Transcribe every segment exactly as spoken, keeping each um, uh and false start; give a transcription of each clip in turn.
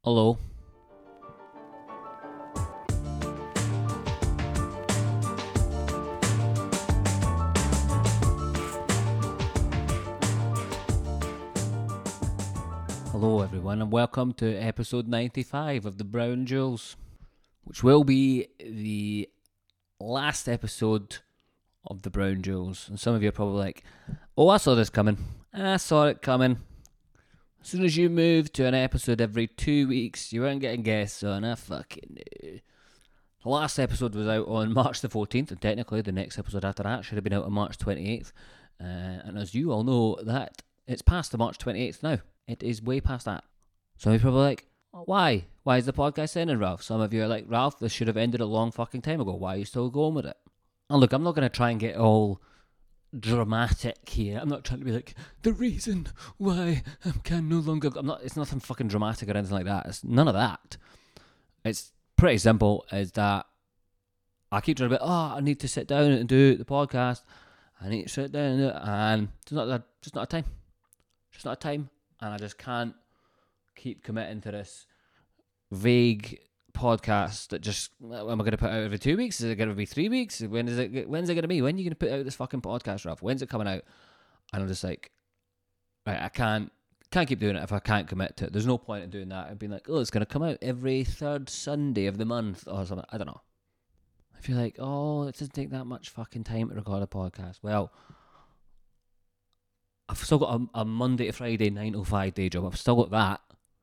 Hello. Hello everyone and welcome to episode ninety-five of the Brown Jewels, which will be the last episode of the Brown Jewels. And some of you are probably like, oh, I saw this coming. I saw it coming. As soon as you moved to an episode every two weeks, you weren't getting guests on. I fucking knew. The last episode was out on March the fourteenth, and technically the next episode after that should have been out on March twenty-eighth. Uh, and as you all know, that it's past the March twenty-eighth now. It is way past that. Some of you are probably like, oh, why? Why is the podcast ending, Ralph? Some of you are like, Ralph, this should have ended a long fucking time ago. Why are you still going with it? And look, I'm not going to try and get all dramatic here. I'm not trying to be like, the reason why I can no longer... I'm not. It's nothing fucking dramatic or anything like that. It's none of that. It's pretty simple, is that I keep trying to be, oh, I need to sit down and do the podcast. I need to sit down and do it. And it's not, a, just not a time. Just not a time. And I just can't keep committing to this vague podcast that just, am I going to put out every two weeks? Is it going to be three weeks? When is it? When's it going to be? When are you going to put out this fucking podcast, Ralph? When's it coming out? And I'm just like, right, I can't can't keep doing it if I can't commit to it. There's no point in doing that and being like, oh, it's going to come out every third Sunday of the month or something. I don't know. I feel like, oh, it doesn't take that much fucking time to record a podcast. Well, I've still got a, a Monday to Friday nine to five day job. I've still got that.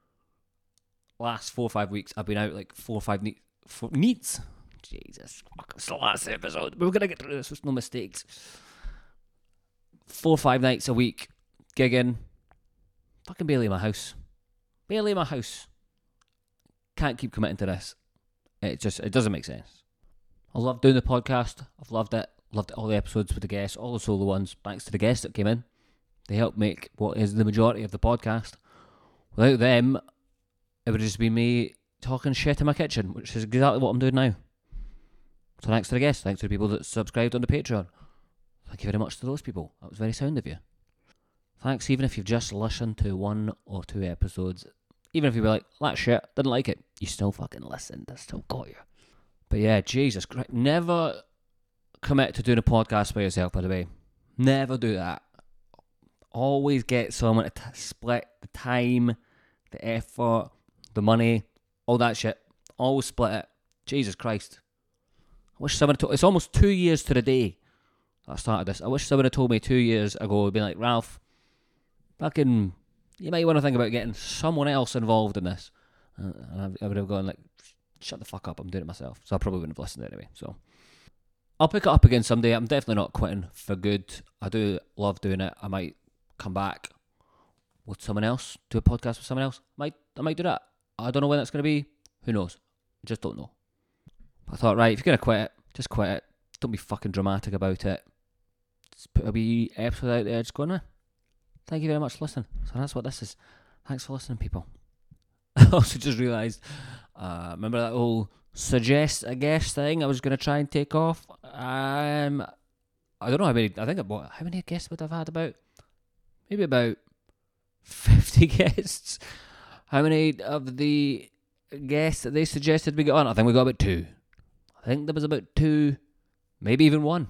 Last four or five weeks, I've been out like four or five ne- four, neats. Jesus, fuck, it's the last episode. We're going to get through this with no mistakes. Four or five nights a week, gigging. Fucking barely in my house. Barely in my house. Can't keep committing to this. It just, it doesn't make sense. I love doing the podcast. I've loved it. Loved all the episodes with the guests, all the solo ones, thanks to the guests that came in. They help make what is the majority of the podcast. Without them, it would just be me talking shit in my kitchen, which is exactly what I'm doing now. So thanks to the guests, thanks to the people that subscribed on the Patreon. Thank you very much to those people. That was very sound of you. Thanks even if you've just listened to one or two episodes. Even if you were like, that shit, didn't like it. You still fucking listened. I still got you. But yeah, Jesus Christ. Never commit to doing a podcast by yourself, by the way. Never do that. Always get someone to t- split the time, the effort, the money, all that shit. Always split it. Jesus Christ. I wish someone told... It's almost two years to the day that I started this. I wish someone had told me two years ago, would be like, Ralph, fucking, you might want to think about getting someone else involved in this. Uh, and I would have gone like, shut the fuck up, I'm doing it myself. So I probably wouldn't have listened anyway. So I'll pick it up again someday. I'm definitely not quitting for good. I do love doing it. I might come back with someone else, do a podcast with someone else. Might I might do that. I don't know when that's going to be. Who knows? I just don't know. But I thought, right, if you're going to quit it, just quit it. Don't be fucking dramatic about it. Just put a wee episode out there, just going, eh. Thank you very much for listening. So that's what this is. Thanks for listening, people. I also just realised, uh, remember that whole suggest a guest thing I was going to try and take off? Um, I don't know how many, I think, about, how many guests would I've had about? Maybe about fifty guests. How many of the guests that they suggested we get on? I think we got about two. I think there was about two, maybe even one.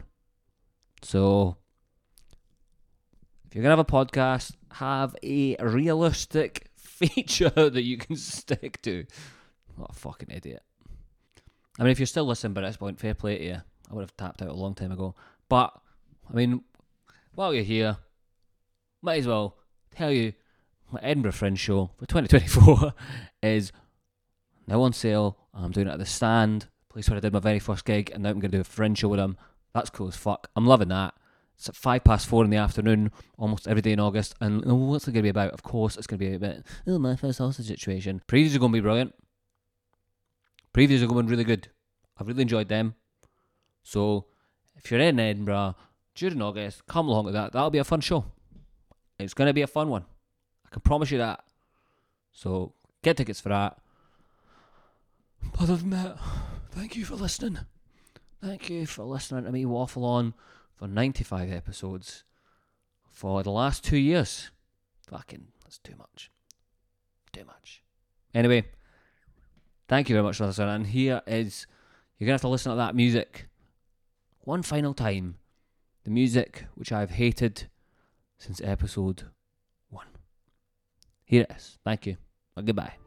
So, if you're going to have a podcast, have a realistic feature that you can stick to. What a fucking idiot. I mean, if you're still listening by this point, fair play to you. I would have tapped out a long time ago. But, I mean, while you're here, might as well tell you my Edinburgh Fringe show for twenty twenty-four is now on sale. I'm doing it at the Stand, place where I did my very first gig, and now I'm going to do a Fringe show with them. That's cool as fuck. I'm loving that. It's at five past four in the afternoon, almost every day in August. And oh, what's it going to be about? Of course, it's going to be about, oh, my first hostage situation. Previews are going to be brilliant. Previews are going really good. I've really enjoyed them. So, if you're in Edinburgh during August, come along with that. That'll be a fun show. It's going to be a fun one. I can promise you that. So, get tickets for that. Other than that, thank you for listening. Thank you for listening to me waffle on for ninety-five episodes for the last two years. Fucking, that's too much. Too much. Anyway, Thank you very much for listening. And here is, you're going to have to listen to that music one final time. The music which I've hated since episode one. Here it is. Thank you. Well, goodbye.